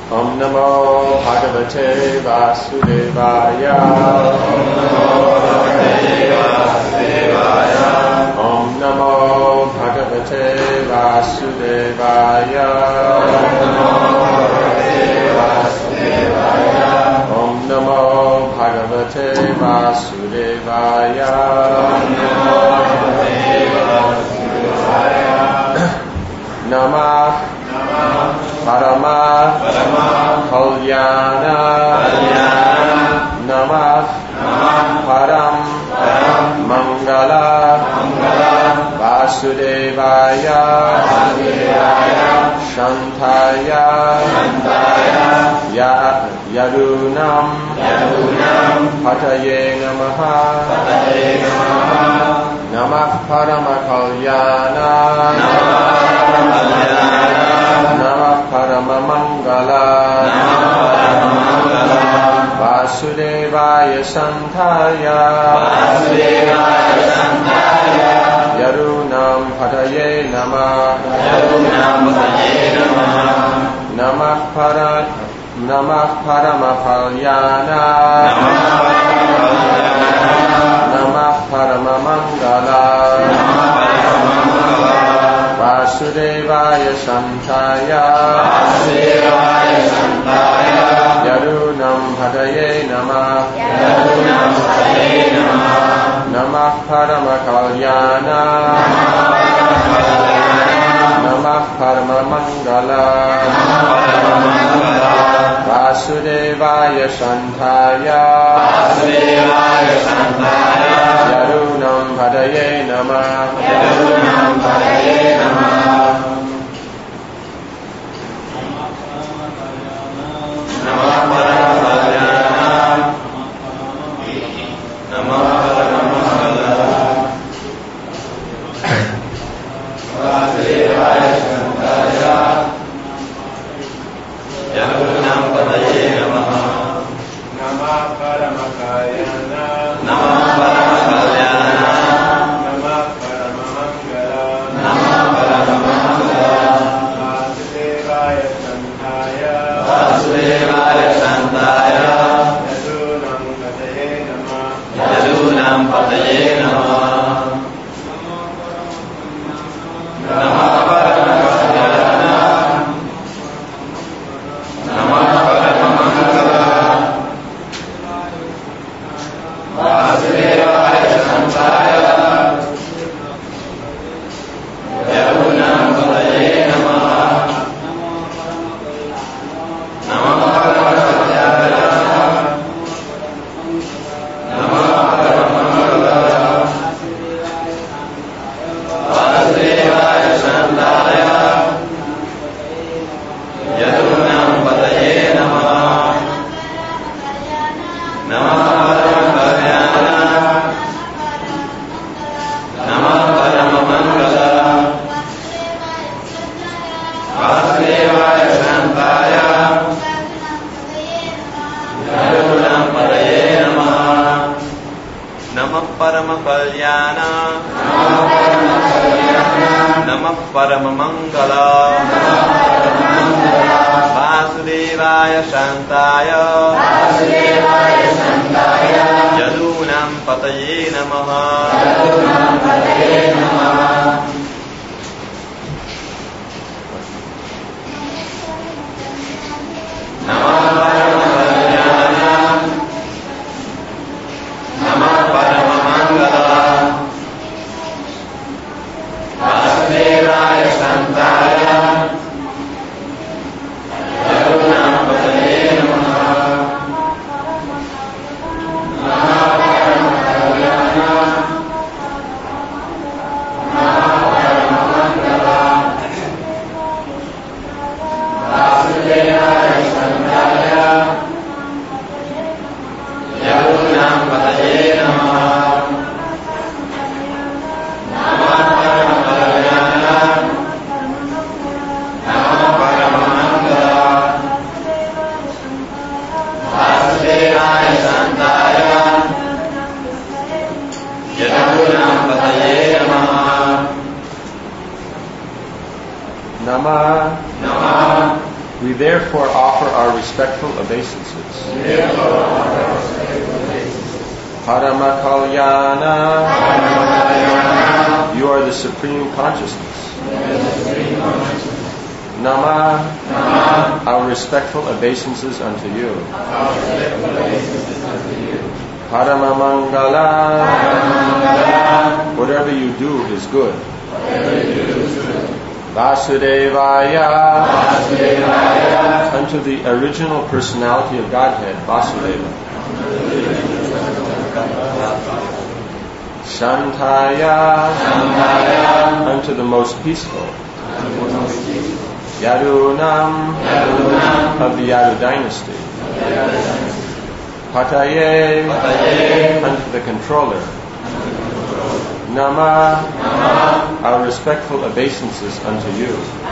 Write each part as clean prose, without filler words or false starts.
Om Namo Bhagavate Vasudevaya. Om Namo Bhagavate Vasudevaya. Om Namo Bhagavate Vasudevaya. Namah Parama Kalyana Namah Param Mangala Vasudevaya Shantaya Yadunam Pataye Namaha Namah Parama Kalyana Namah Parama Mangala Vasudevaya Shantaya Yadunam Pataye Namah Namah Parama Kalyana Namah Parama Mangala Vasudevaya Shantaya Yadunam Pataye Namah Namah Parama Kalyana Namah Parama Mangala Vasudevaya Shantaya Yadunam Pataye Namah We therefore offer our respectful obeisances. Paramakalyanā, you are the supreme consciousness. Namah, our respectful obeisances unto you. Paramamangala, whatever you do is good. Vasudevaya, unto the original personality of Godhead, Vasudeva. Shantaya, unto the most peaceful. Yadunam, of the Yadu dynasty. Pataye, unto the controller. Nama, our respectful obeisances unto you.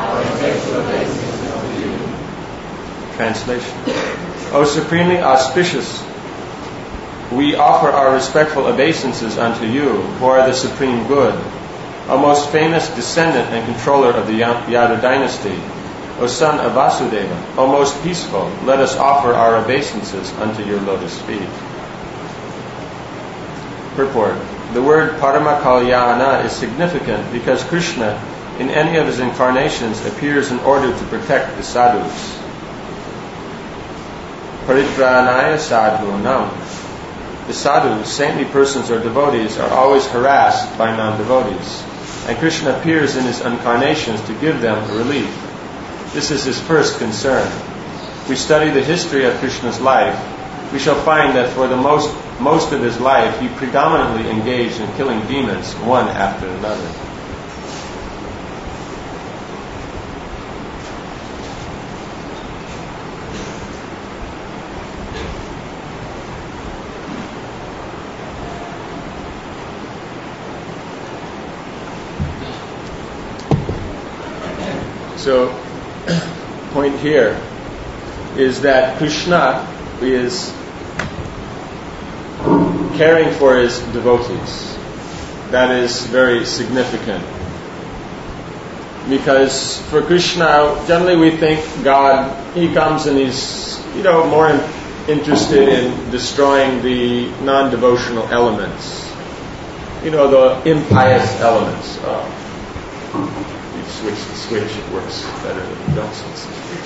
Translation. O supremely auspicious, we offer our respectful obeisances unto you, who are the supreme good, O most famous descendant and controller of the Yadu dynasty, O son of Vasudeva, O most peaceful, let us offer our obeisances unto your lotus feet. Purport. The word Paramakalyana is significant because Krishna, in any of his incarnations, appears in order to protect the sadhus. Paritranaya sadhunam. The sadhus, saintly persons or devotees, are always harassed by non-devotees, and Krishna appears in his incarnations to give them relief. This is his first concern. If we study the history of Krishna's life, we shall find that for the most of his life he predominantly engaged in killing demons one after another. So, point here is that Krishna is caring for his devotees. That is very significant. Because for Krishna, generally we think God, he comes and he's, more interested in destroying the non-devotional elements. The impious elements. You switch the switch, it works better than you don't switch the switch.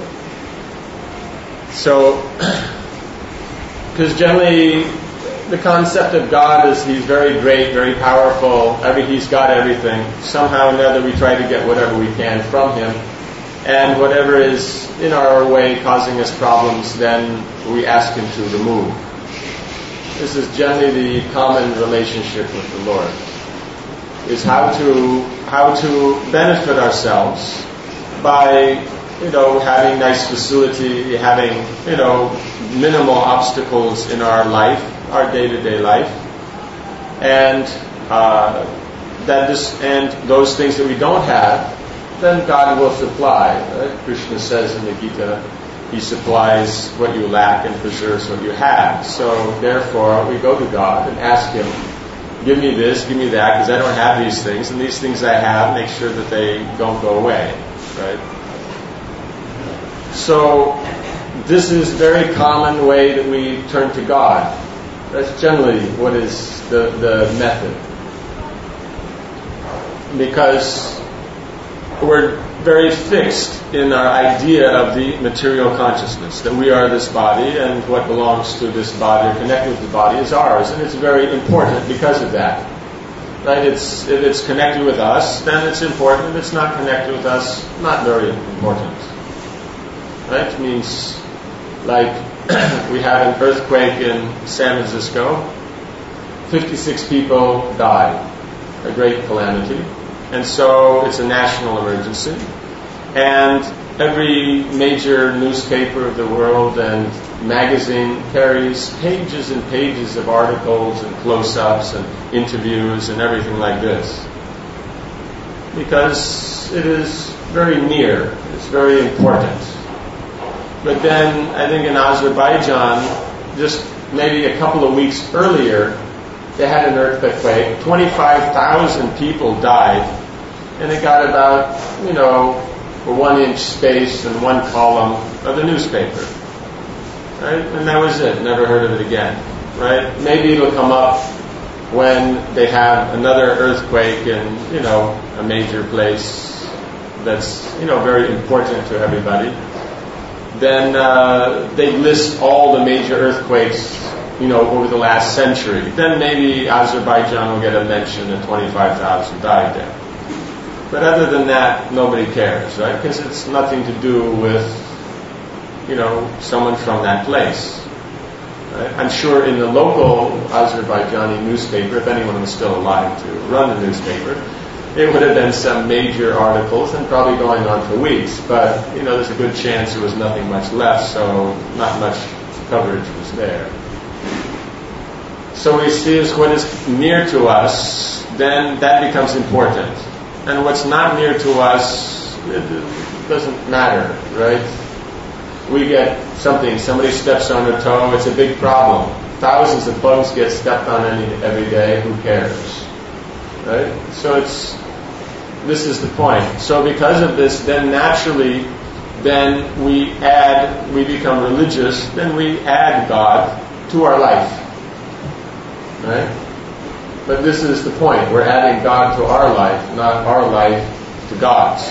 So, because generally the concept of God is he's very great, very powerful, he's got everything. Somehow or another we try to get whatever we can from him, and whatever is in our way causing us problems, then we ask him to remove. This is generally the common relationship with the Lord, is how to benefit ourselves by having nice facility, having minimal obstacles in our life, our day-to-day life, and those things that we don't have, then God will supply. Right? Krishna says in the Gita, he supplies what you lack and preserves what you have. So therefore, we go to God and ask him, give me this, give me that, because I don't have these things, and these things I have, make sure that they don't go away. Right? So this is a very common way that we turn to God. That's generally what is the method. Because we're very fixed in our idea of the material consciousness, that we are this body and what belongs to this body or connected with the body is ours, and it's very important because of that. Right? If it's connected with us, then it's important. If it's not connected with us, not very important. Right? It means, like, we had an earthquake in San Francisco. 56 people died. A great calamity. And so it's a national emergency. And every major newspaper of the world and magazine carries pages and pages of articles and close-ups and interviews and everything like this. Because it is very near. It's very important. But then, I think in Azerbaijan, just maybe a couple of weeks earlier, they had an earthquake. 25,000 people died. And it got about, or 1 inch space and 1 column of the newspaper. Right? And that was it. Never heard of it again. Right? Maybe it'll come up when they have another earthquake in, a major place that's, very important to everybody. Then they list all the major earthquakes, over the last century. Then maybe Azerbaijan will get a mention and 25,000 died there. But other than that, nobody cares, right? Because it's nothing to do with, someone from that place. Right? I'm sure in the local Azerbaijani newspaper, if anyone was still alive to run the newspaper, it would have been some major articles and probably going on for weeks. But, there's a good chance there was nothing much left, so not much coverage was there. So we see is what is near to us, then that becomes important. And what's not near to us, it doesn't matter, right? We get somebody steps on a toe, it's a big problem. Thousands of bugs get stepped on every day, who cares? Right? So this is the point. So because of this, then naturally, then we become religious, then we add God to our life. Right? But this is the point. We're adding God to our life, not our life to God's.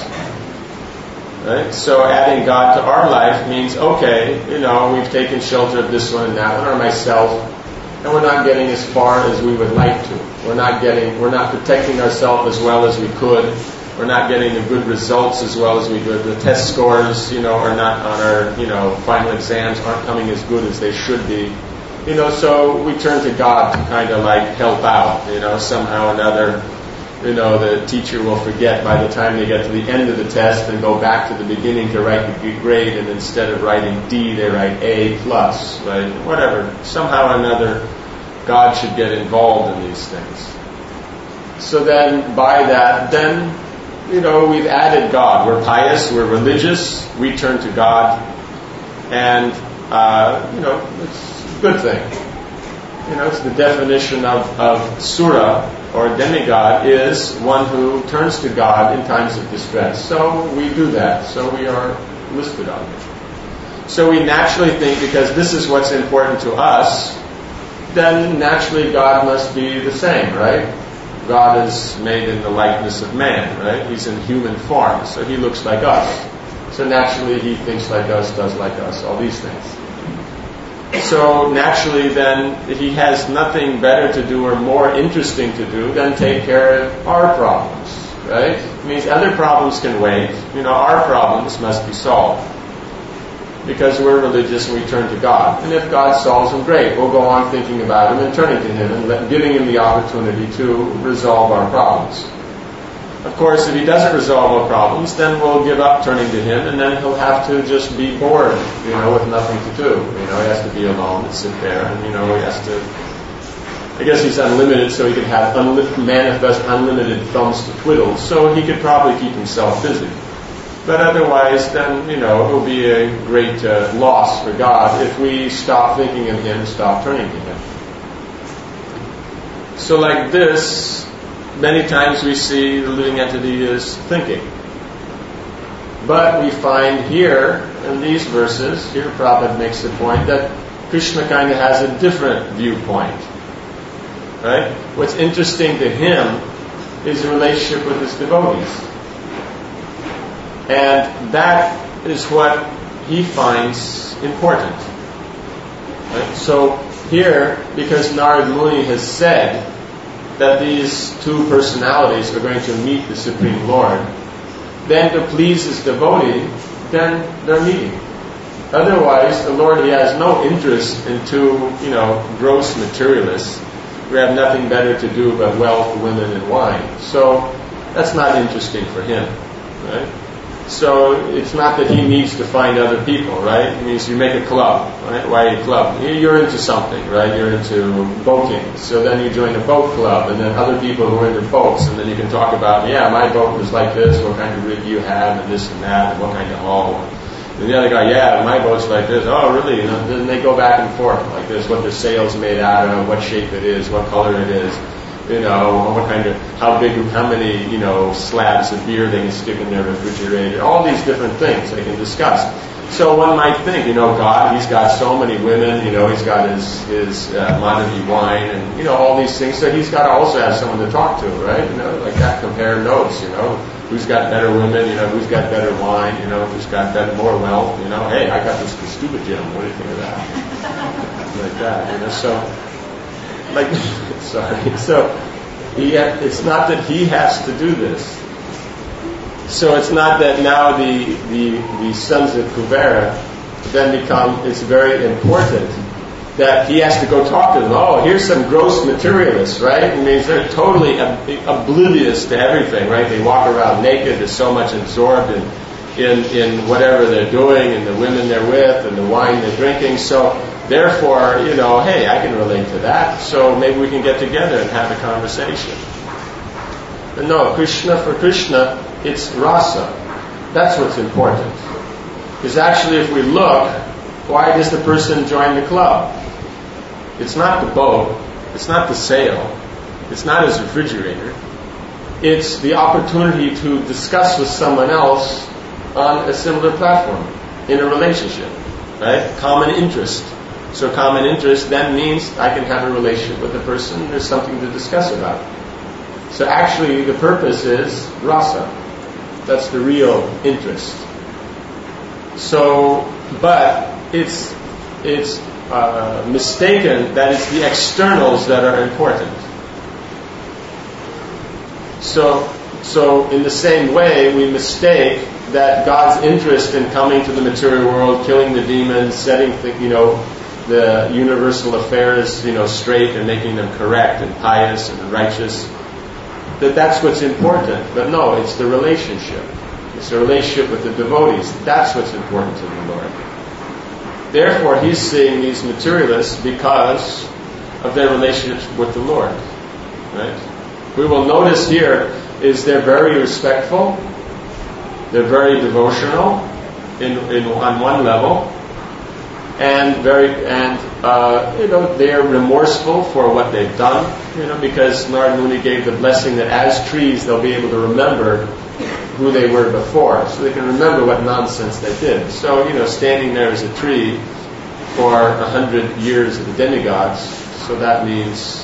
Right? So adding God to our life means, okay, we've taken shelter of this one and that one, or myself, and we're not getting as far as we would like to. We're not protecting ourselves as well as we could. We're not getting the good results as well as we could. The test scores, are not on our, final exams aren't coming as good as they should be. So we turn to God to kind of like help out, somehow or another. The teacher will forget by the time they get to the end of the test and go back to the beginning to write the grade, and instead of writing D, they write A+, right? Whatever. Somehow or another, God should get involved in these things. So then, by that, we've added God. We're pious, we're religious, we turn to God, and, it's a good thing. It's the definition of Sura, or demigod, is one who turns to God in times of distress. So we do that. So we are listed on it. So we naturally think, because this is what's important to us, then naturally God must be the same, right? God is made in the likeness of man, right? He's in human form, so he looks like us. So naturally he thinks like us, does like us, all these things. So naturally then, he has nothing better to do or more interesting to do than take care of our problems, right? It means other problems can wait. Our problems must be solved. Because we're religious and we turn to God. And if God solves them, great. We'll go on thinking about him and turning to him and giving him the opportunity to resolve our problems. Of course, if he doesn't resolve our problems, then we'll give up turning to him, and then he'll have to just be bored, with nothing to do. He has to be alone and sit there, and, he has to... I guess he's unlimited, so he can have manifest unlimited thumbs to twiddle, so he could probably keep himself busy. But otherwise, then, it will be a great loss for God if we stop thinking of him, stop turning to him. So like this, many times we see the living entity is thinking. But we find here, in these verses, here Prabhupada makes the point that Krishna kind of has a different viewpoint. Right? What's interesting to him is the relationship with his devotees. And that is what he finds important. Right? So here, because Narad Muni has said that these two personalities are going to meet the Supreme Lord, then to please his devotee, then they're meeting. Otherwise, the Lord, he has no interest in two, gross materialists who have nothing better to do but wealth, women, and wine. So that's not interesting for him, right? So it's not that he needs to find other people, right? It means you make a club, right? Why a club? You're into something, right? You're into boating. So then you join a boat club, and then other people who are into boats, and then you can talk about, my boat was like this, what kind of rig you have, and this and that, and what kind of hull. And the other guy, my boat's like this. Oh, really? Then they go back and forth like this, what the sail's made out of, what shape it is, what color it is. how many, slabs of beer they can stick in their refrigerator, all these different things they can discuss. So one might think, God, He's got so many women, He's got his Montague wine and, all these things, so He's got to also have someone to talk to, right? Like that, compare notes, who's got better women, who's got better wine, who's got more wealth, hey, I got this scuba gym, what do you think of that? Like that, it's not that he has to do this. So it's not that now the sons of Kuvera then it's very important that he has to go talk to them. Oh, here's some gross materialists, right? It means they're totally oblivious to everything, right? They walk around naked, they're so much absorbed in whatever they're doing and the women they're with and the wine they're drinking. So therefore, hey, I can relate to that, so maybe we can get together and have a conversation. But no, for Krishna, it's rasa. That's what's important. Because actually, if we look, why does the person join the club? It's not the boat, it's not the sail, it's not his refrigerator. It's the opportunity to discuss with someone else on a similar platform, in a relationship, right? Common interest. So common interest then means I can have a relationship with a person, there's something to discuss about. So actually the purpose is rasa. That's the real interest. So, but it's mistaken that it's the externals that are important. So in the same way, we mistake that God's interest in coming to the material world, killing the demons, setting the universal affairs, straight and making them correct and pious and righteous, that's what's important. But no, it's the relationship. It's the relationship with the devotees. That's what's important to the Lord. Therefore, He's seeing these materialists because of their relationship with the Lord. Right? We will notice here is they're very respectful, they're very devotional on one level, and they are remorseful for what they've done, because Narada Muni gave the blessing that as trees they'll be able to remember who they were before, so they can remember what nonsense they did. So, standing there as a tree for 100 years of the demigods, so that means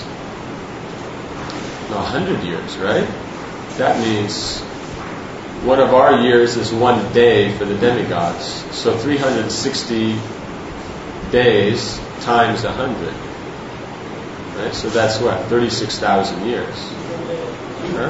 100 years, right? That means one of our years is one day for the demigods. So 360 days times 100. Right? So that's what? 36,000 years. Huh?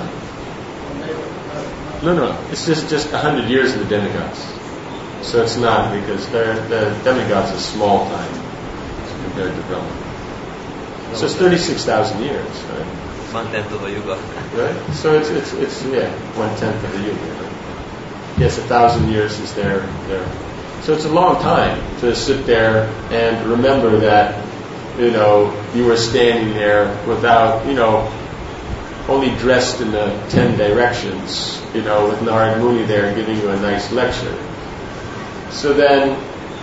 No. It's just 100 years of the demigods. So it's not, because the demigods are small time compared to Brahma. So it's 36,000 years, right? 1/10 of a yuga. Right? So it's 1/10 of the yuga. Right? Yes, 1,000 years is there. So it's a long time to sit there and remember that, you were standing there without, only dressed in the 10 directions, with Narada Muni there giving you a nice lecture. So then,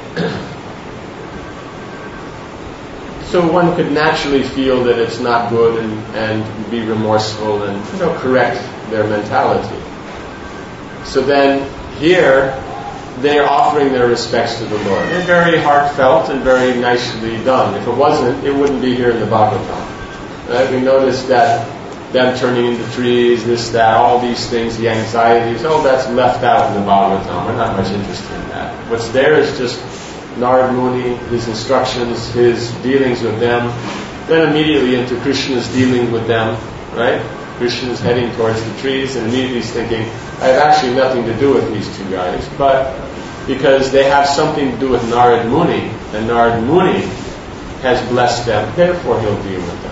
so one could naturally feel that it's not good and be remorseful and, correct their mentality. So then, here, they're offering their respects to the Lord. They're very heartfelt and very nicely done. If it wasn't, it wouldn't be here in the Bhagavatam. Right? We notice that them turning into trees, this, that, all these things, the anxieties, that's left out in the Bhagavatam. We're not much interested in that. What's there is just Narada Muni, his instructions, his dealings with them, then immediately into Krishna's dealing with them, right? Krishna's heading towards the trees, and immediately he's thinking, I have actually nothing to do with these two guys, but because they have something to do with Narada Muni, and Narada Muni has blessed them, therefore he'll deal with them.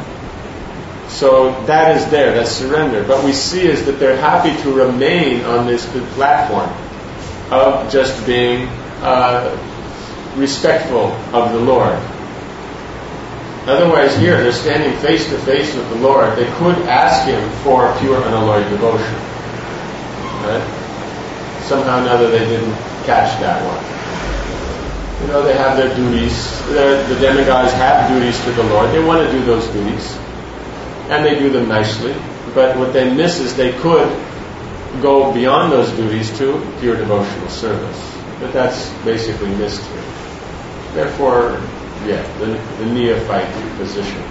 So that is there, that's surrender. But we see is that they're happy to remain on this platform of just being respectful of the Lord. Otherwise here, they're standing face to face with the Lord. They could ask Him for pure unalloyed devotion. Right? Somehow or another they didn't catch that one. They have their duties. The demigods have duties to the Lord. They want to do those duties. and they do them nicely. But what they miss is they could go beyond those duties to pure devotional service. But that's basically missed here. Therefore, the neophyte position.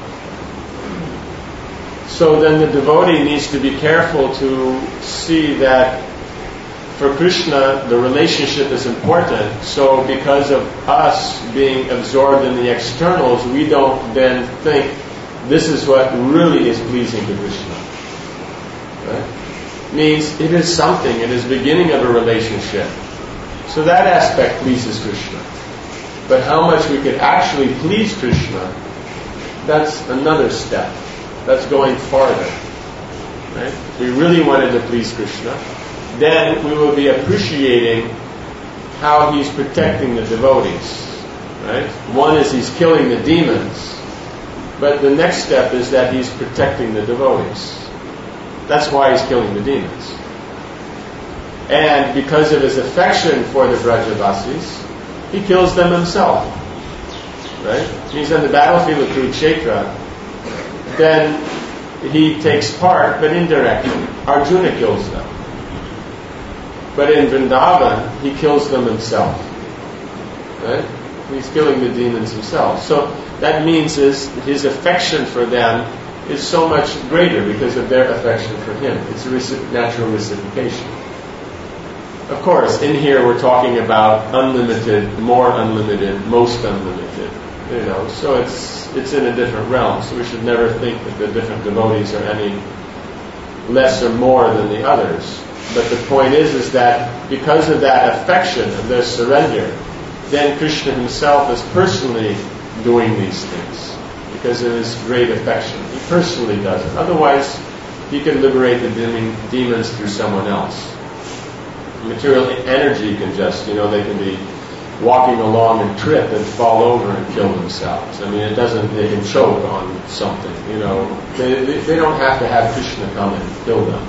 So then the devotee needs to be careful to see that for Krishna, the relationship is important. So because of us being absorbed in the externals, we don't then think this is what really is pleasing to Krishna. Right? Means it is something. It is the beginning of a relationship. So that aspect pleases Krishna. But how much we could actually please Krishna, that's another step. That's going farther. Right? If we really wanted to please Krishna, then we will be appreciating how he's protecting the devotees. Right? One is he's killing the demons, but the next step is that he's protecting the devotees. That's why he's killing the demons. And because of his affection for the Brajavasis, he kills them himself. Right? He's on the battlefield of Kurukshetra, then he takes part, but indirectly. Arjuna kills them. But in Vrindavan, he kills them himself. Right? He's killing the demons himself. So that means his affection for them is so much greater because of their affection for him. It's a natural reciprocation. Of course, in here we're talking about unlimited, more unlimited, most unlimited. So it's in a different realm. So we should never think that the different devotees are any less or more than the others. But the point is that because of that affection, of their surrender, then Krishna himself is personally doing these things because of his great affection. He personally does it. Otherwise, he can liberate the demons through someone else. Material energy can just, they can be walking along and trip and fall over and kill themselves. I mean, they can choke on something, They don't have to have Krishna come and kill them.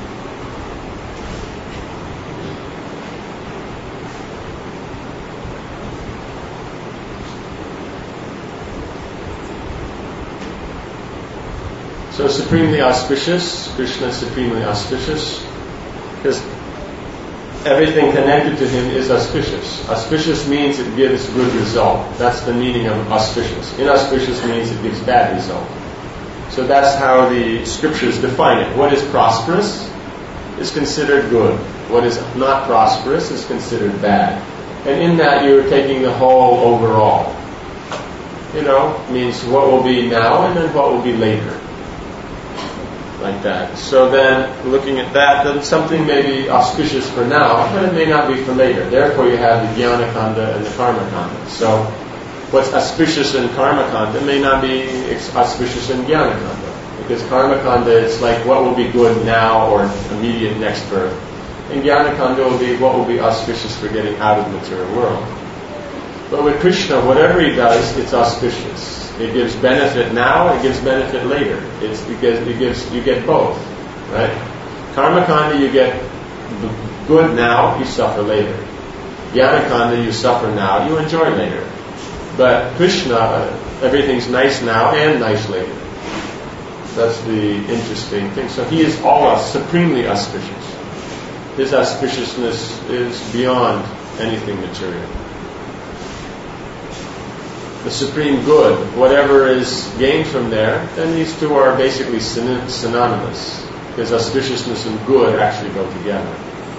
So supremely auspicious, Krishna is supremely auspicious, because everything connected to him is auspicious. Auspicious means it gives good result. That's the meaning of auspicious. Inauspicious means it gives bad result. So that's how the scriptures define it. What is prosperous is considered good. What is not prosperous is considered bad. And in that you're taking the whole overall. Means what will be now and then what will be later. Like that. So then, looking at that, then something may be auspicious for now, but it may not be for later. Therefore, you have the Jnana Kanda and the Karma Kanda. So, what's auspicious in Karma Kanda may not be auspicious in Jnana Kanda. Because Karma Kanda is like what will be good now or immediate next birth. And Jnana Kanda will be what will be auspicious for getting out of the material world. But with Krishna, whatever he does, it's auspicious. It gives benefit now, it gives benefit later. You get both, right? Karma Kanda, you get good now, you suffer later. Jnana Kanda, you suffer now, you enjoy later. But Krishna, everything's nice now and nice later. That's the interesting thing. So he is supremely auspicious. His auspiciousness is beyond anything material. The supreme good, whatever is gained from there, then these two are basically synonymous, because auspiciousness and good actually go together.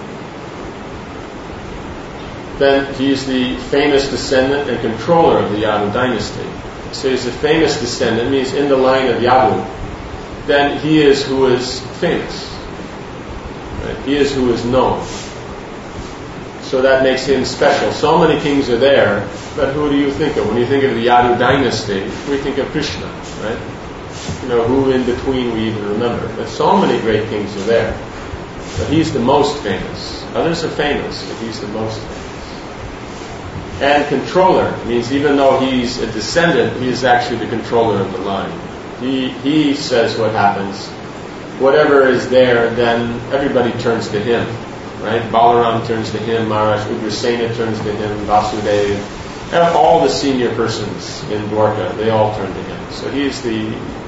Then he is the famous descendant and controller of the Yadu dynasty. So he's a famous descendant, means in the line of Yadu. Then he is who is famous. Right? He is who is known. So that makes him special. So many kings are there, but who do you think of? When you think of the Yadu dynasty, we think of Krishna, right? Who in between we even remember. But so many great kings are there. But he's the most famous. Others are famous, but he's the most famous. And controller means even though he's a descendant, he is actually the controller of the line. He says what happens. Whatever is there, then everybody turns to him. Right? Balaram turns to him, Maharaj Ugrasena turns to him, Vasudeva, and all the senior persons in Dwarka, they all turn to him. So he's the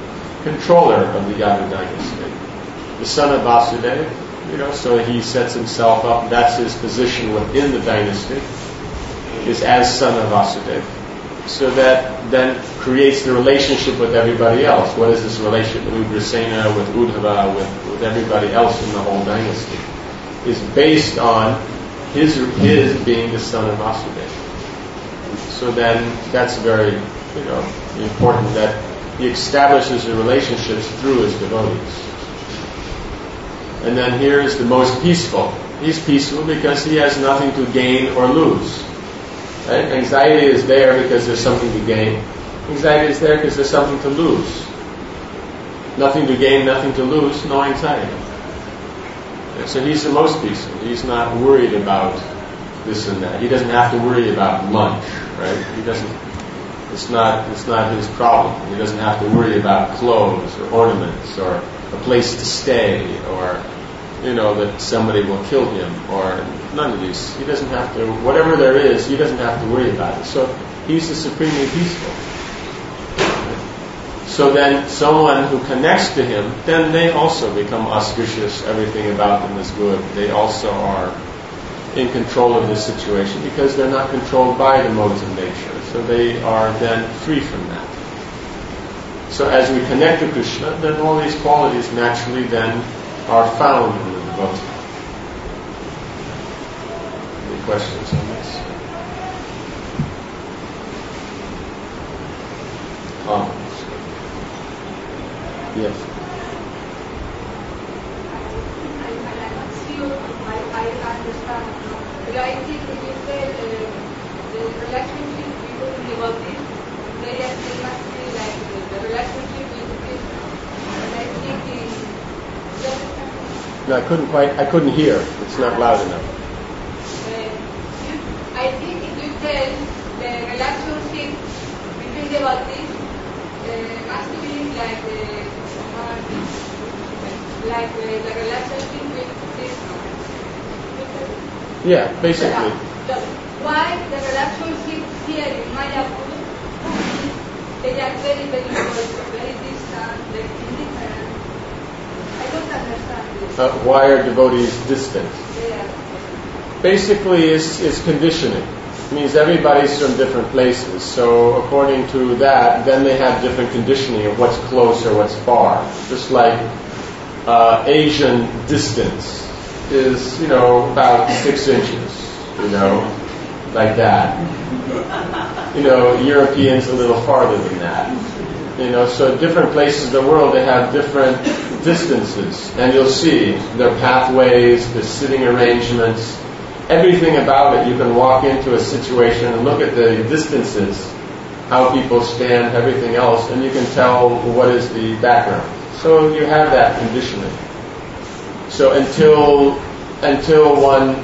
controller of the Yadu dynasty. The son of Vasudeva, so he sets himself up, that's his position within the dynasty, is as son of Vasudeva. So that then creates the relationship with everybody else. What is this relationship with Ugrasena, with Uddhava, with everybody else in the whole dynasty? Is based on his being the son of Vasudeva. So then that's very, important that he establishes the relationships through his devotees. And then here is the most peaceful. He's peaceful because he has nothing to gain or lose. Right? Anxiety is there because there's something to gain. Anxiety is there because there's something to lose. Nothing to gain, nothing to lose, no anxiety. So he's the most peaceful. He's not worried about this and that. He doesn't have to worry about lunch, right? He doesn't. It's not his problem. He doesn't have to worry about clothes or ornaments or a place to stay or that somebody will kill him or none of these. He doesn't have to. Whatever there is, he doesn't have to worry about it. So he's the supremely peaceful. So then someone who connects to him, then they also become auspicious. Everything about them is good. They also are in control of this situation because they're not controlled by the modes of nature. So they are then free from that. So as we connect to Krishna, then all these qualities naturally then are found in the devotee. Any questions on this? Comments? Yes. I understand. But I think if you say the relationship between devotees, they must be like the relationship with Krishna. And I think No, I couldn't hear. It's not loud enough. I think if you tell the relationship between devotees must be like the relationship with Krishna. Yeah, basically. Why the relationship here in Mayapur, they are very, very close, very distant, very indifferent. I don't understand this. Why are devotees distant? Yeah. Basically, it's conditioning. It means everybody's from different places. So according to that, then they have different conditioning of what's close or what's far. Just like Asian distance is, about 6 inches, like that. Europeans a little farther than that. So different places in the world, they have different distances. And you'll see their pathways, their sitting arrangements, everything about it. You can walk into a situation and look at the distances, how people stand, everything else, and you can tell what is the background. So you have that conditioning. So until one,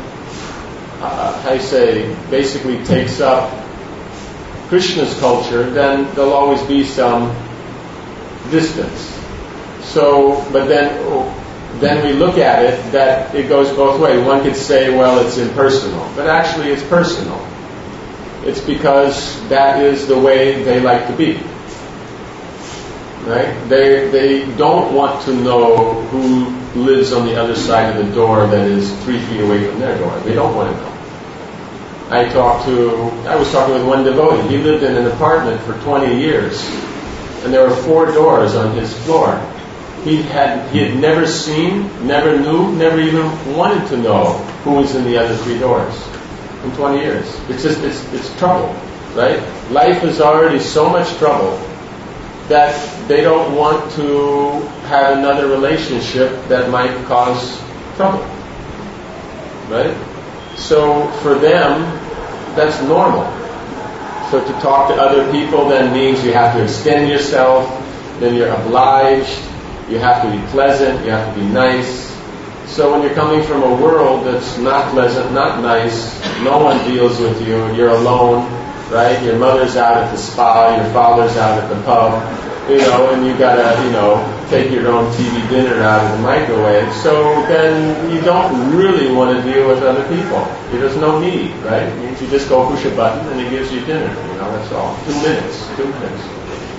basically takes up Krishna's culture, then there'll always be some distance. So, but then we look at it that it goes both ways. One could say, well, it's impersonal, but actually it's personal. It's because that is the way they like to be. Right? They don't want to know who lives on the other side of the door that is 3 feet away from their door. They don't want to know. I was talking with one devotee. He lived in an apartment for 20 years, and there were 4 doors on his floor. He had never seen, never knew, never even wanted to know who was in the other 3 doors in 20 years. It's trouble, right? Life is already so much trouble that they don't want to have another relationship that might cause trouble, right? So for them, that's normal. So to talk to other people then means you have to extend yourself, then you're obliged, you have to be pleasant, you have to be nice. So when you're coming from a world that's not pleasant, not nice, no one deals with you, you're alone, right? Your mother's out at the spa, your father's out at the pub, and you gotta, take your own TV dinner out of the microwave. So then you don't really want to deal with other people. There's no need, right? It means you just go push a button and it gives you dinner. That's all. 2 minutes.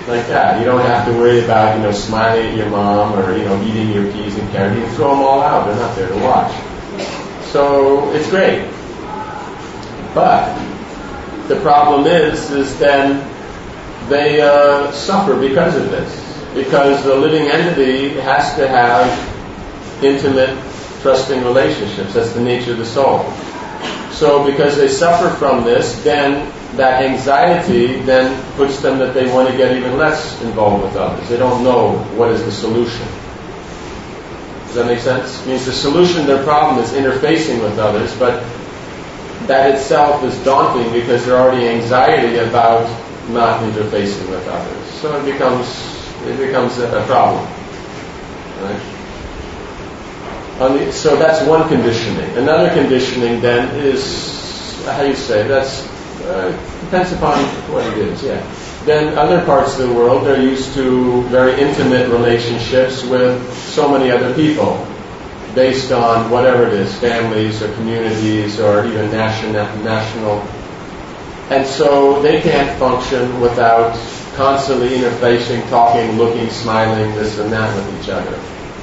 Like that. You don't have to worry about, smiling at your mom or, eating your peas and carrots. You throw them all out. They're not there to watch. So it's great. But the problem is then they suffer because of this. Because the living entity has to have intimate, trusting relationships. That's the nature of the soul. So because they suffer from this, then that anxiety then puts them that they want to get even less involved with others. They don't know what is the solution. Does that make sense? It means the solution to their problem is interfacing with others, but that itself is daunting because there's already anxiety about not interfacing with others. So it becomes a problem. Right? So that's one conditioning. Another conditioning then is, depends upon what it is, yeah. Then other parts of the world, they're used to very intimate relationships with so many other people based on whatever it is, families or communities or even national. And so they can't function without constantly interfacing, talking, looking, smiling, this and that with each other.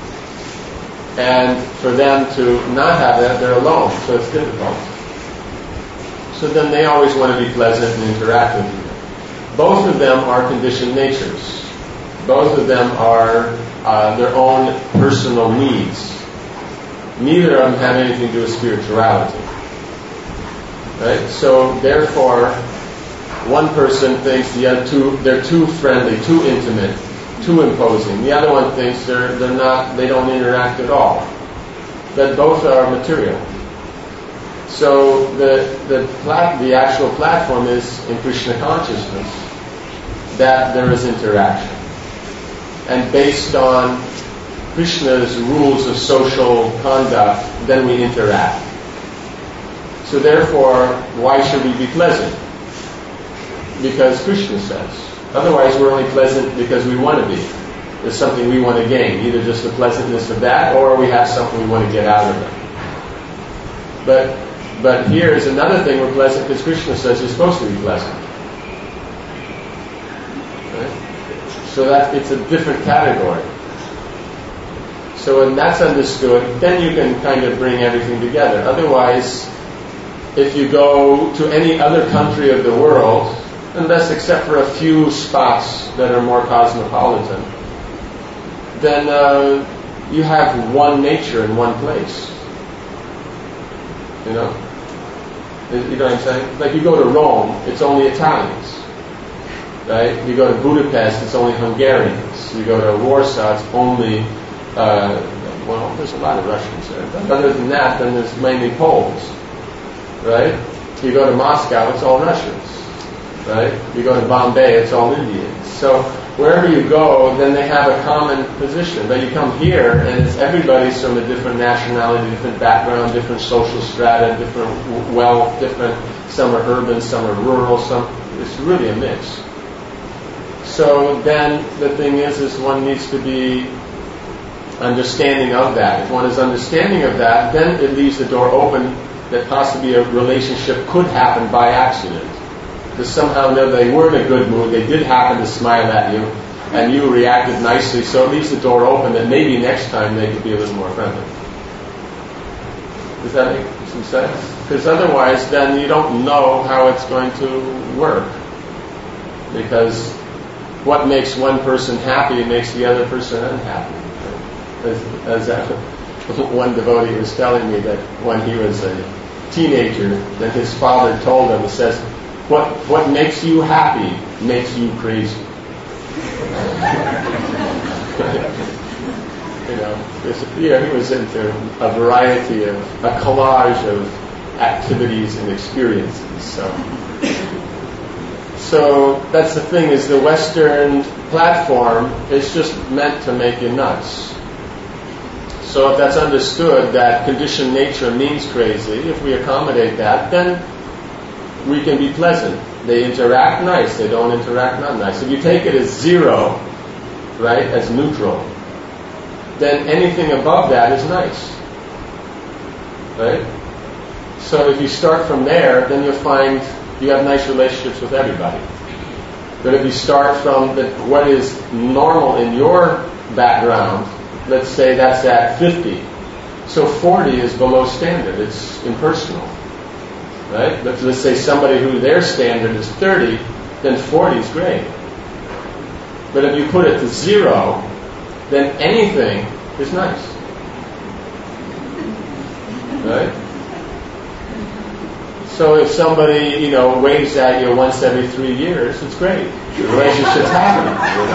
And for them to not have that, they're alone, so it's difficult. So then they always want to be pleasant and interact with you. Both of them are conditioned natures. Both of them are their own personal needs. Neither of them have anything to do with spirituality. Right? So therefore, one person thinks the other two, they're too friendly, too intimate, too imposing. The other one thinks they're not, they don't interact at all. But both are material. So the actual platform is in Krishna consciousness that there is interaction. And based on Krishna's rules of social conduct, then we interact. So therefore, why should we be pleasant? Because Krishna says. Otherwise, we're only pleasant because we want to be. There's something we want to gain, either just the pleasantness of that, or we have something we want to get out of it. But here is another thing, we're pleasant because Krishna says you're supposed to be pleasant. Right? So that it's a different category. So when that's understood, then you can kind of bring everything together. Otherwise, if you go to any other country of the world, unless except for a few spots that are more cosmopolitan, then you have one nature in one place. You know what I'm saying? Like you go to Rome, it's only Italians. Right? You go to Budapest, it's only Hungarians. You go to Warsaw, it's only, there's a lot of Russians there. But other than that, then there's mainly Poles. Right? You go to Moscow, it's all Russians. Right? You go to Bombay, it's all Indians. So wherever you go, then they have a common position. But you come here, and everybody's from a different nationality, different background, different social strata, different wealth, some are urban, some are rural, it's really a mix. So then the thing is one needs to be understanding of that. If one is understanding of that, then it leaves the door open that possibly a relationship could happen by accident. Because somehow or another they were in a good mood, they did happen to smile at you, and you reacted nicely, so it leaves the door open that maybe next time they could be a little more friendly. Does that make some sense? Because otherwise then you don't know how it's going to work. Because what makes one person happy makes the other person unhappy. As one devotee was telling me that when he was a teenager, that his father told him, he says, what makes you happy makes you crazy. He was into a variety of, a collage of activities and experiences. So that's the thing, is the Western platform is just meant to make you nuts. So if that's understood, that conditioned nature means crazy, if we accommodate that, then we can be pleasant. They interact nice, they don't interact not nice. If you take it as zero, right, as neutral, then anything above that is nice. Right? So if you start from there, then you'll find you have nice relationships with everybody. But if you start from what is normal in your background, let's say that's at 50. So 40 is below standard. It's impersonal. Right? But let's say somebody who their standard is 30, then 40 is great. But if you put it to 0, then anything is nice. Right? So if somebody, waves at you once every 3 years, it's great. The relationship's happy,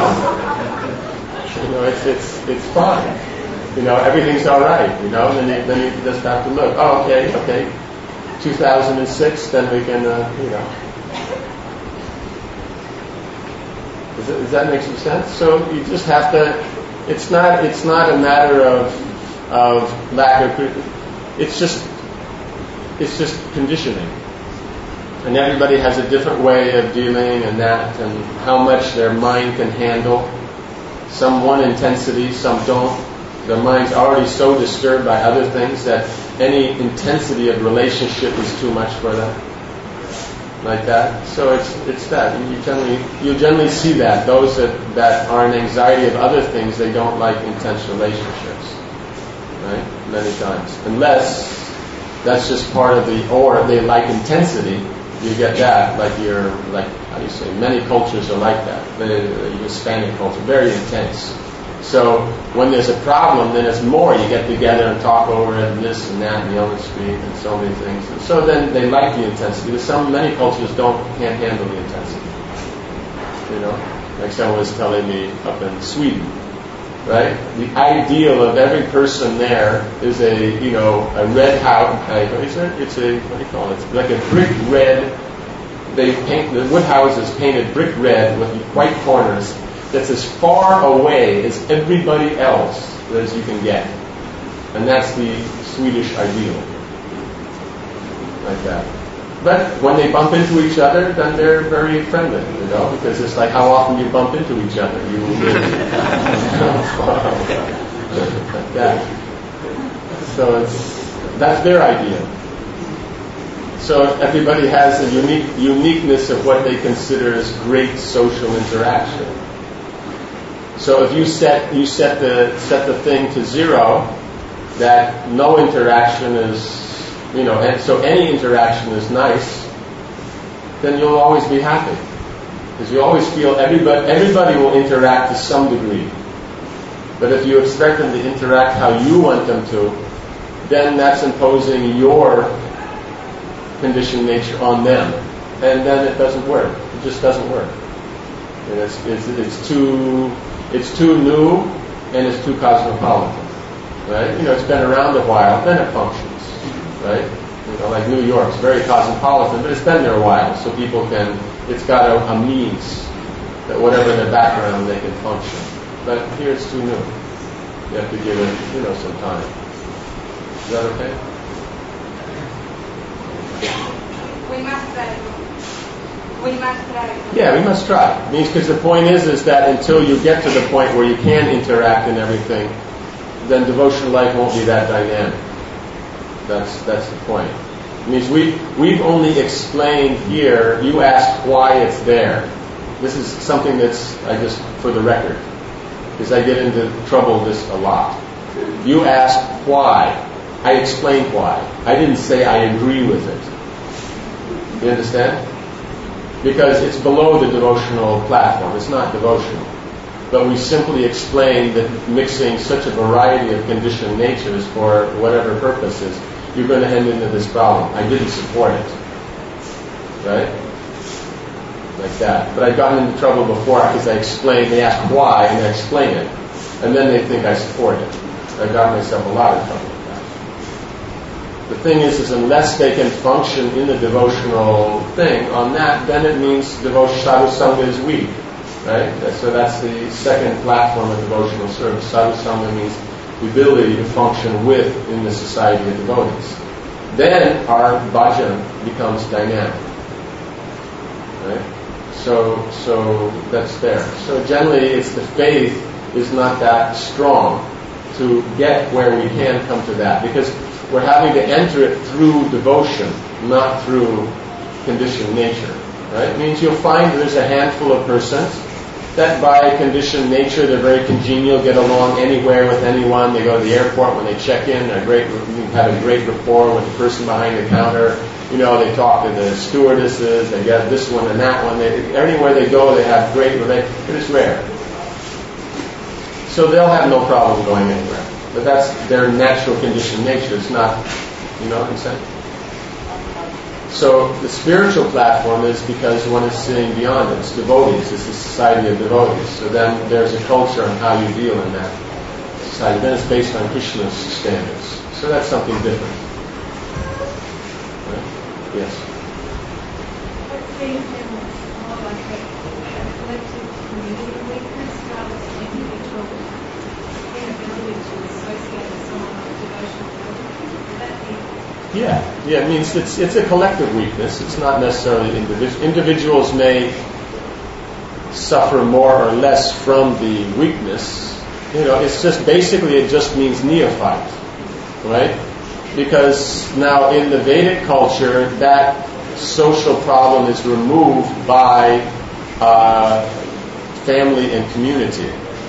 it's fine. Everything's all right, and then you just have to look. Oh, okay. 2006, then we can, Does that make some sense? So you just have to. It's not a matter of lack of. It's just conditioning, and everybody has a different way of dealing and how much their mind can handle. Some want intensity, some don't. Their mind's already so disturbed by other things that any intensity of relationship is too much for them. Like that. So it's that. You generally see that. Those that are in anxiety of other things, they don't like intense relationships. Right? Many times. Unless that's just part of or they like intensity, you get that. How do you say? Many cultures are like that. The Hispanic culture, very intense. So when there's a problem, then it's more. You get together and talk over it and this and that and yell and scream and so many things. And so then they like the intensity. Many cultures can't handle the intensity. Like someone was telling me up in Sweden, right? The ideal of every person there is a red house. It's what do you call it? It's like a brick red. They paint the wood houses painted brick red with white corners. That's as far away as everybody else as you can get. And that's the Swedish ideal. Like that. But when they bump into each other, then they're very friendly, because it's like how often you bump into each other. You live like that. So that's their ideal. So everybody has a uniqueness of what they consider as great social interaction. So if you set the thing to 0, that no interaction is, and so any interaction is nice, then you'll always be happy, because you always feel everybody will interact to some degree. But if you expect them to interact how you want them to, then that's imposing your conditioned nature on them, and then it doesn't work. It just doesn't work. And it's too new, and it's too cosmopolitan, right? It's been around a while, then it functions, right? Like New York's very cosmopolitan, but it's been there a while, so people it's got a means that whatever their background, they can function. But here it's too new. You have to give it, some time. Is that okay? We must try. Yeah, we must try. Because the point is that until you get to the point where you can interact and everything, then devotional life won't be that dynamic. That's the point. It means we've only explained here. You asked why it's there. This is something for the record, because I get into trouble with this a lot. You asked why. I explained why. I didn't say I agree with it. You understand? Because it's below the devotional platform. It's not devotional. But we simply explained that mixing such a variety of conditioned natures for whatever purposes, you're going to end into this problem. I didn't support it. Right? Like that. But I've gotten into trouble before because I explained, they ask why, and I explain it. And then they think I support it. I've gotten myself a lot of trouble. The thing is unless they can function in the devotional thing on that, then it means sadhu sangha is weak, right? So that's the second platform of devotional service. Sadhu sangha means the ability to function in the society of devotees. Then our bhajan becomes dynamic, right? So that's there. So generally, it's the faith is not that strong to get where we can come to that, because we're having to enter it through devotion, not through conditioned nature. Right? It means you'll find there's a handful of persons that by conditioned nature they're very congenial, get along anywhere with anyone. They go to the airport when they check in, you have a great rapport with the person behind the counter. They talk to the stewardesses, they get this one and that one. Anywhere they go, they have great relations, but it's rare. So they'll have no problem going anywhere. But that's their natural conditioned nature. It's not, you know what I'm saying? So the spiritual platform is because one is seeing beyond it. It's devotees. It's the society of devotees. So then there's a culture on how you deal in that society. Then it's based on Krishna's standards. So that's something different. Right? Yes? That seems more like a collective community weakness rather than individual inability to associate with someone on a devotional level. Would that be? Yeah. It means it's a collective weakness. It's not necessarily individual. Individuals may suffer more or less from the weakness. It's just basically it just means neophyte, right? Because now in the Vedic culture, that social problem is removed by family and community.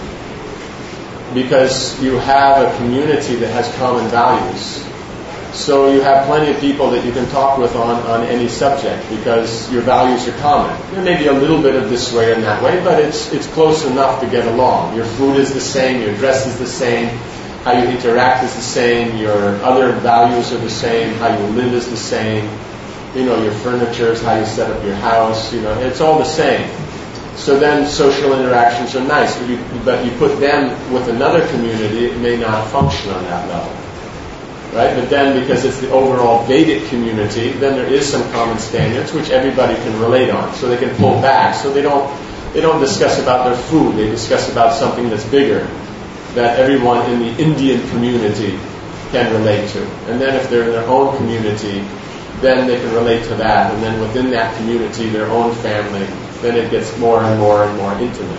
Because you have a community that has common values. So you have plenty of people that you can talk with on any subject because your values are common. There may be a little bit of this way and that way, but it's close enough to get along. Your food is the same, your dress is the same, how you interact is the same, your other values are the same, how you live is the same, your furniture is how you set up your house, it's all the same. So then social interactions are nice, but you put them with another community, it may not function on that level. Right? But then because it's the overall Vedic community, then there is some common standards which everybody can relate on. So they can pull back. So they don't discuss about their food, they discuss about something that's bigger, that everyone in the Indian community can relate to. And then if they're in their own community, then they can relate to that. And then within that community, their own family, then it gets more and more and more intimate.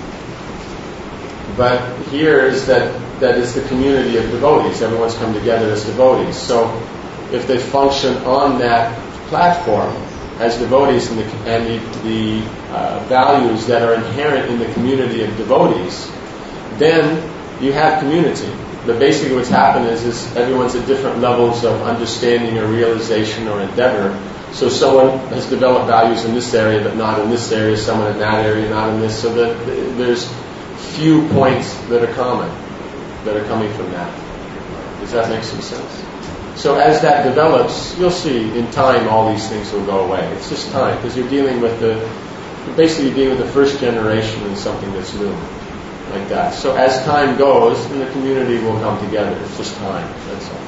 But here is that is the community of devotees. Everyone's come together as devotees. So if they function on that platform as devotees and the values that are inherent in the community of devotees, then you have community. But basically what's happened is everyone's at different levels of understanding or realization or endeavor. So someone has developed values in this area but not in this area, someone in that area not in this. So that there's few points that are common, that are coming from that. Does that make some sense? So as that develops, you'll see in time all these things will go away. It's just time, because you're dealing with the first generation in something that's new, like that. So as time goes, then the community will come together. It's just time, that's all.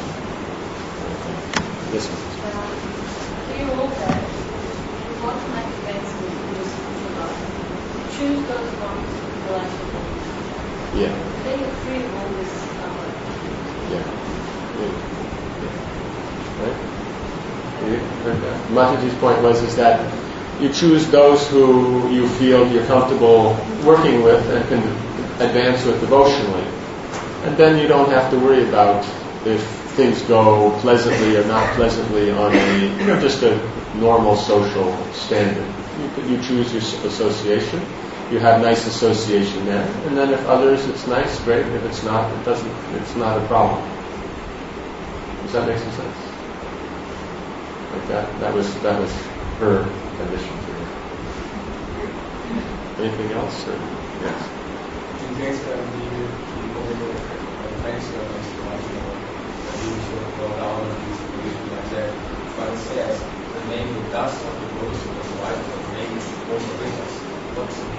This one. Do you also want to make advancement in your spiritual life? Choose those ones relationship. Yeah. Then you're free of all this. Right? Mataji's point is that you choose those who you feel you're comfortable working with and can advance with devotionally. And then you don't have to worry about if things go pleasantly or not pleasantly on just a normal social standard. You choose your association. You have nice association there. And then if others, it's nice, great. If it's not, it's not a problem. Does that make some sense? Like that was her addition to it. Anything else? Or? Yes. In case the people thanks you should go down and like that. But it says the name the dust of the rose was white, but the name is also witness. What's the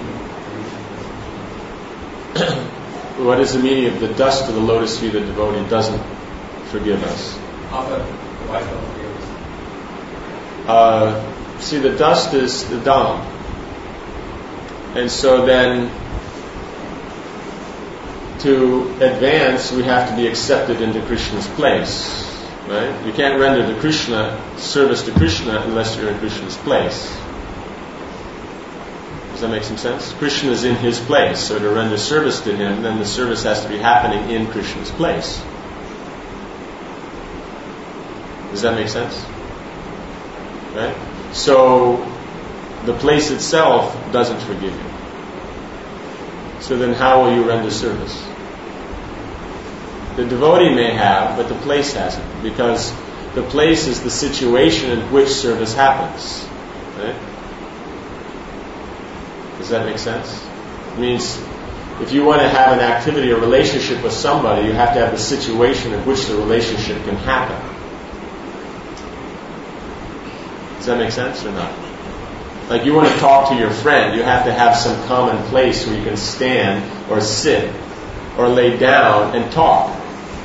meaning? What is the meaning of the dust of the lotus feet of devotee doesn't forgive us? After the white of See, the dust is the Dham. And so then, to advance, we have to be accepted into Krishna's place. Right? You can't render to Krishna, service to Krishna, unless you're in Krishna's place. Does that make some sense? Krishna is in his place, so to render service to him, then the service has to be happening in Krishna's place. Does that make sense? Right? So the place itself doesn't forgive you. So then how will you render service? The devotee may have, but the place hasn't, because the place is the situation in which service happens. Right? Does that make sense? It means if you want to have an activity or relationship with somebody, you have to have the situation in which the relationship can happen. Does that make sense or not? Like you want to talk to your friend, you have to have some common place where you can stand or sit or lay down and talk.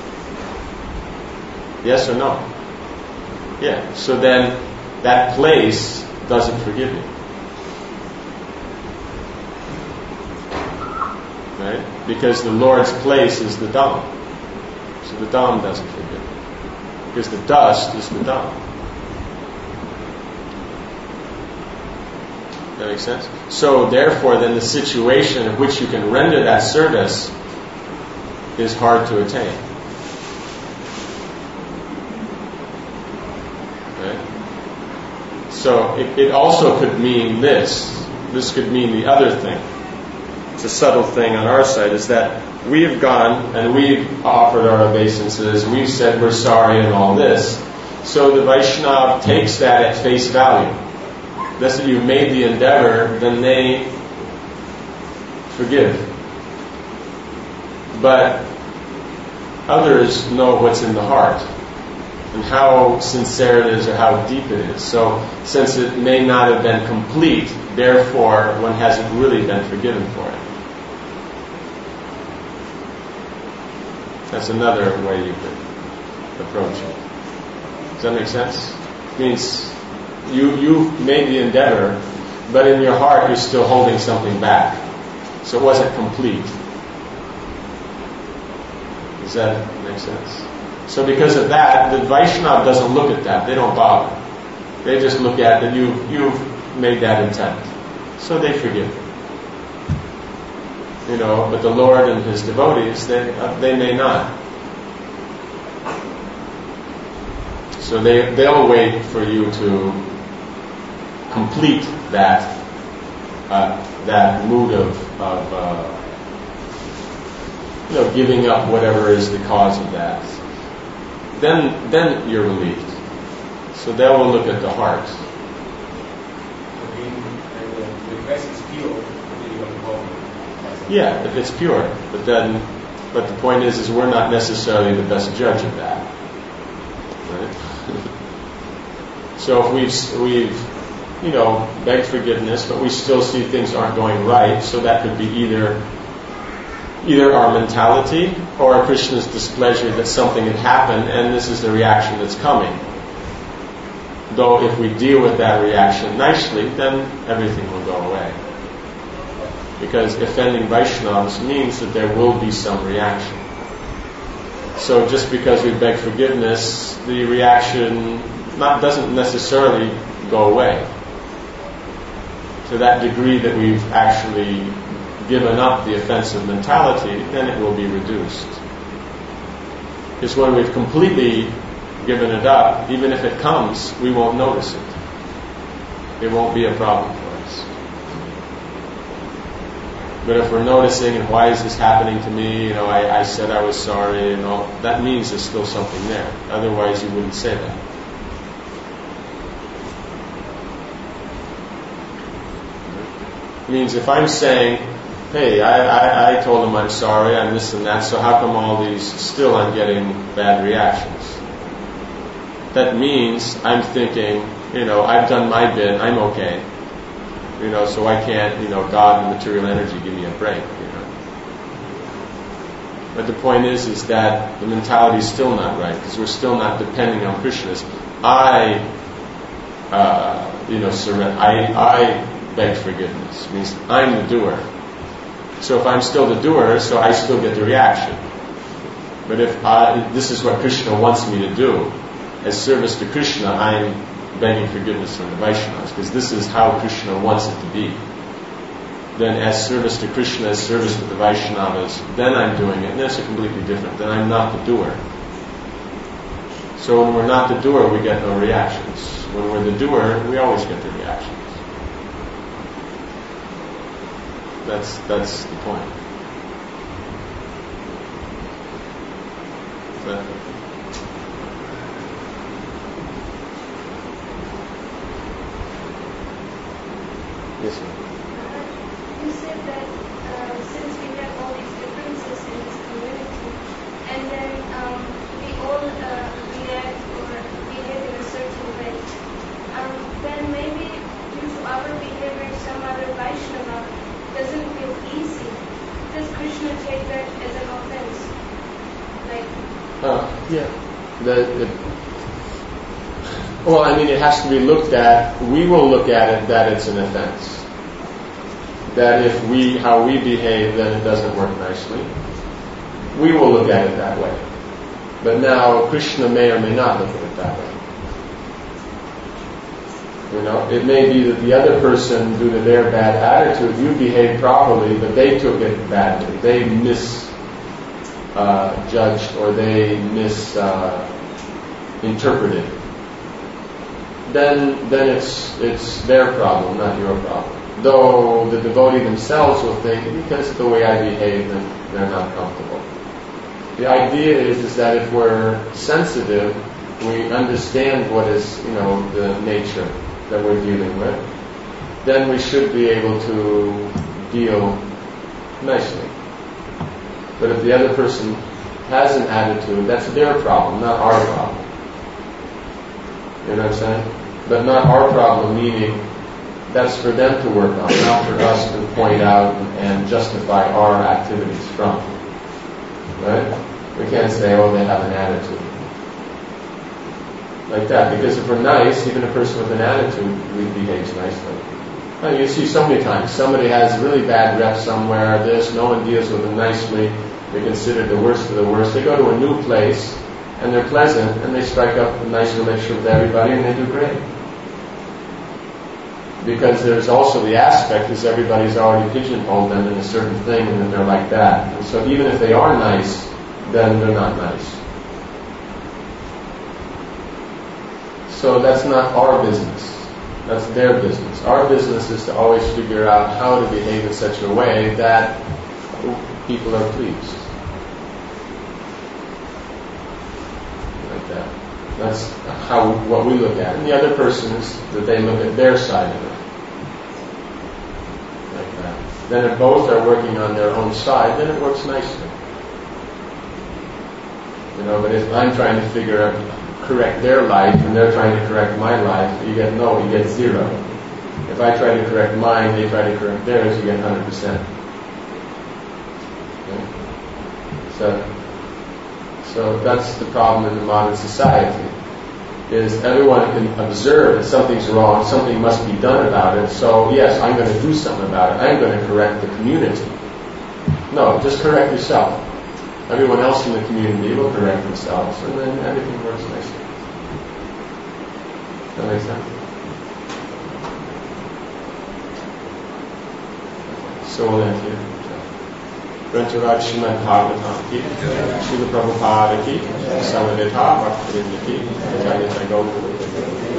Yes or no? Yeah. So then that place doesn't forgive you. Right? Because the Lord's place is the Dham. So the Dham doesn't forgive you. Because the dust is the Dham. That makes sense? So therefore then the situation in which you can render that service is hard to attain. Right? So it also could mean this. This could mean the other thing. It's a subtle thing on our side, is that we have gone and we've offered our obeisances, we've said we're sorry and all this. So the Vaishnava takes that at face value. That's that you've made the endeavor, then they forgive. But others know what's in the heart and how sincere it is or how deep it is. So since it may not have been complete, therefore one hasn't really been forgiven for it. That's another way you could approach it. Does that make sense? It means you've made the endeavor, but in your heart you're still holding something back. So it wasn't complete. Does that make sense? So because of that, the Vaishnava doesn't look at that. They don't bother. They just look at that you've made that intent. So they forgive. But the Lord and His devotees, they may not. So they'll wait for you to complete that mood of giving up whatever is the cause of that. Then you're relieved. So they will look at the heart. The request is pure. Yeah, if it's pure. But the point is we're not necessarily the best judge of that. Right? So if we've begged forgiveness, but we still see things aren't going right, so that could be either our mentality or Krishna's displeasure that something had happened and this is the reaction that's coming. Though if we deal with that reaction nicely, then everything will go away. Because offending Vaishnavas means that there will be some reaction. So just because we beg forgiveness, the reaction doesn't necessarily go away. To that degree that we've actually given up the offensive mentality, then it will be reduced. Because when we've completely given it up, even if it comes, we won't notice it. It won't be a problem for us. But if we're noticing, and why is this happening to me? I said I was sorry, and all that means there's still something there. Otherwise, you wouldn't say that. It means if I'm saying, hey, I told him I'm sorry, I'm this and that, so how come all these still I'm getting bad reactions? That means I'm thinking, I've done my bit, I'm okay. So why can't, God and material energy give me a break, But the point is that the mentality is still not right, because we're still not depending on Krishna's. I surrender. I beg forgiveness. It means I'm the doer. So if I'm still the doer, so I still get the reaction. But if this is what Krishna wants me to do, as service to Krishna, I'm begging forgiveness from the Vaishnavas, because this is how Krishna wants it to be. Then as service to Krishna, as service to the Vaishnavas, then I'm doing it, and that's completely different. Then I'm not the doer. So when we're not the doer, we get no reactions. When we're the doer, we always get the reactions. That's the point. Yes, ma'am. You said that since we have all these differences in this community, and then we all react or behave in a certain way, then maybe due to our behavior, some other Vaishnava doesn't feel easy. Does Krishna take that as an offense? Yeah. Well, I mean, it has to be looked at. We will look at it that it's an offense. That if how we behave, then it doesn't work nicely. We will look at it that way. But now, Krishna may or may not look at it that way. You know, it may be that the other person, due to their bad attitude, you behaved properly, but they took it badly. They misjudged or they misinterpreted. Then it's their problem, not your problem. Though the devotee themselves will think, because of the way I behave, then they're not comfortable. The idea is that if we're sensitive, we understand what is, the nature that we're dealing with, then we should be able to deal nicely. But if the other person has an attitude, that's their problem, not our problem. You know what I'm saying? But not our problem, meaning that's for them to work on, not for us to point out and justify our activities from. Right? We can't say, oh, they have an attitude. Like that. Because if we're nice, even a person with an attitude behaves nicely. You see so many times, somebody has a really bad rep somewhere, no one deals with them nicely, they're considered the worst of the worst. They go to a new place, and they're pleasant, and they strike up a nice relationship with everybody, and they do great. Because there's also the aspect is everybody's already pigeonholed them in a certain thing, and then they're like that. And so even if they are nice, then they're not nice. So that's not our business. That's their business. Our business is to always figure out how to behave in such a way that people are pleased. Like that. That's what we look at. And the other person is that they look at their side of it. Like that. Then if both are working on their own side, then it works nicely. But if I'm trying to correct their life and they're trying to correct my life, you get 0. If I try to correct mine, they try to correct theirs, you get 100%. Okay? So that's the problem in the modern society, is everyone can observe that something's wrong, something must be done about it, so yes, I'm going to do something about it, I'm going to correct the community. No, just correct yourself. Everyone else in the community will correct themselves, and then everything works nicely. That makes sense? So we'll end here. Grantaraj Srimad Bhagavatam ki, Srila Prabhupada ki, Samadeta Bhaktivinoda ki, Jayata Gaura.